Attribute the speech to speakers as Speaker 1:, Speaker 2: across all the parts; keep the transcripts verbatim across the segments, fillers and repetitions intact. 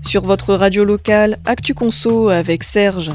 Speaker 1: Sur votre radio locale, Actu Conso avec Serge.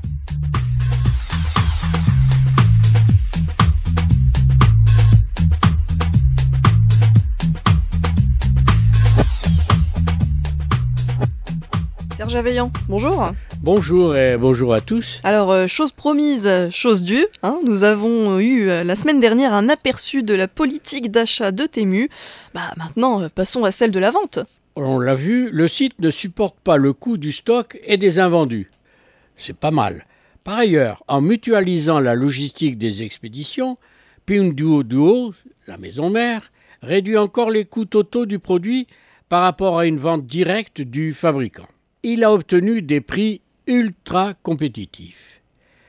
Speaker 1: Serge Aveillant, bonjour.
Speaker 2: Bonjour et bonjour à tous.
Speaker 1: Alors, euh, chose promise, chose due, hein, nous avons eu euh, la semaine dernière un aperçu de la politique d'achat de Temu. Bah maintenant, euh, passons à celle de la vente.
Speaker 2: On l'a vu, le site ne supporte pas le coût du stock et des invendus. C'est pas mal. Par ailleurs, en mutualisant la logistique des expéditions, Pinduoduo, la maison mère, réduit encore les coûts totaux du produit par rapport à une vente directe du fabricant. Il a obtenu des prix ultra compétitifs.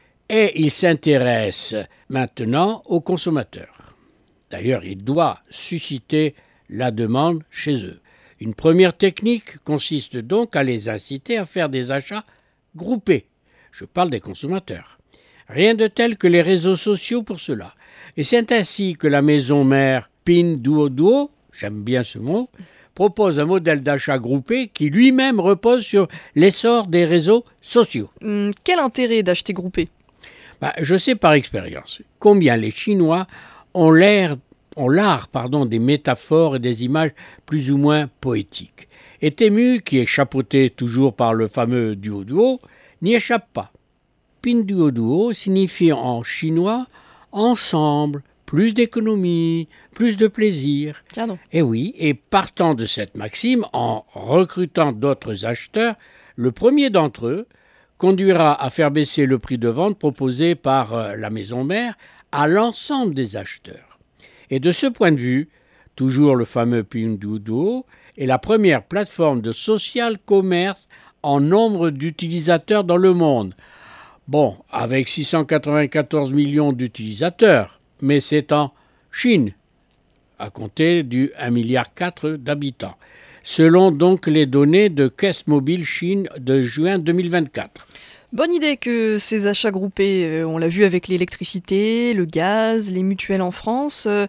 Speaker 2: Et il s'intéresse maintenant aux consommateurs. D'ailleurs, il doit susciter la demande chez eux. Une première technique consiste donc à les inciter à faire des achats groupés. Je parle des consommateurs. Rien de tel que les réseaux sociaux pour cela. Et c'est ainsi que la maison mère Pinduoduo, j'aime bien ce mot, propose un modèle d'achat groupé qui lui-même repose sur l'essor des réseaux sociaux.
Speaker 1: Hum, quel intérêt d'acheter groupé ?
Speaker 2: Bah, je sais par expérience combien les Chinois ont l'air, ont l'art pardon, des métaphores et des images plus ou moins poétiques. Et Temu, qui est chapeauté toujours par le fameux Duoduo, n'y échappe pas. Pinduoduo signifie en chinois « ensemble ». Plus d'économie, plus de plaisir.
Speaker 1: Tiens donc.
Speaker 2: Et oui, et partant de cette maxime, en recrutant d'autres acheteurs, le premier d'entre eux conduira à faire baisser le prix de vente proposé par euh, la maison mère à l'ensemble des acheteurs. Et de ce point de vue, toujours le fameux Pinduoduo est la première plateforme de social commerce en nombre d'utilisateurs dans le monde. Bon, avec six cent quatre-vingt-quatorze millions d'utilisateurs, mais c'est en Chine, à compter du un virgule quatre milliard d'habitants, selon donc les données de Caisse Mobile Chine de juin deux mille vingt-quatre.
Speaker 1: Bonne idée que ces achats groupés, euh, on l'a vu avec l'électricité, le gaz, les mutuelles en France, euh,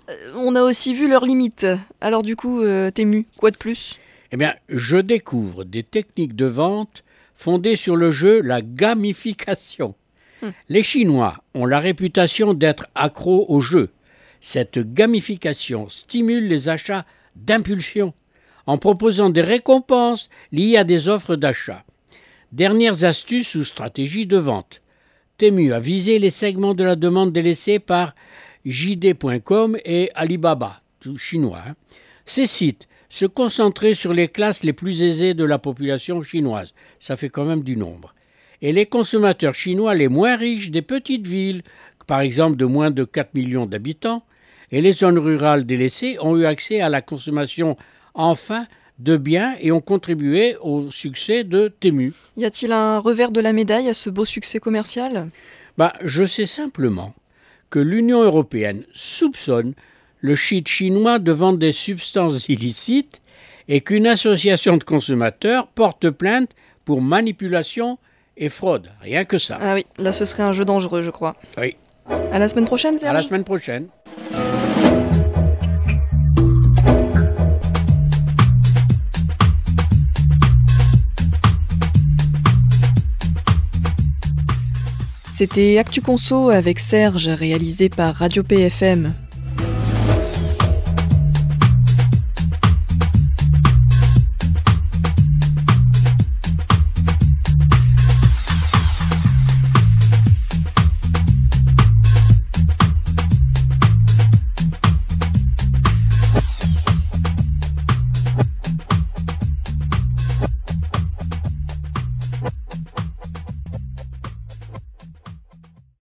Speaker 1: on a aussi vu leurs limites. Alors du coup, euh, Temu, quoi de plus ?
Speaker 2: Eh bien, je découvre des techniques de vente fondées sur le jeu, la gamification. Les Chinois ont la réputation d'être accros au jeu. Cette gamification stimule les achats d'impulsion en proposant des récompenses liées à des offres d'achat. Dernières astuces ou stratégies de vente. Temu a visé les segments de la demande délaissés par J D point com et Alibaba, tout chinois. Hein. Ces sites se concentraient sur les classes les plus aisées de la population chinoise. Ça fait quand même du nombre. Et les consommateurs chinois les moins riches des petites villes, par exemple de moins de quatre millions d'habitants, et les zones rurales délaissées ont eu accès à la consommation enfin de biens et ont contribué au succès de Temu.
Speaker 1: Y a-t-il un revers de la médaille à ce beau succès commercial ?
Speaker 2: Bah, je sais simplement que l'Union européenne soupçonne le shit chinois de vendre des substances illicites et qu'une association de consommateurs porte plainte pour manipulation et fraude, rien que ça.
Speaker 1: Ah oui, là ce serait un jeu dangereux, je crois.
Speaker 2: Oui.
Speaker 1: À la semaine prochaine, Serge ?
Speaker 2: À la semaine prochaine.
Speaker 1: C'était Actu Conso avec Serge, réalisé par Radio P F M.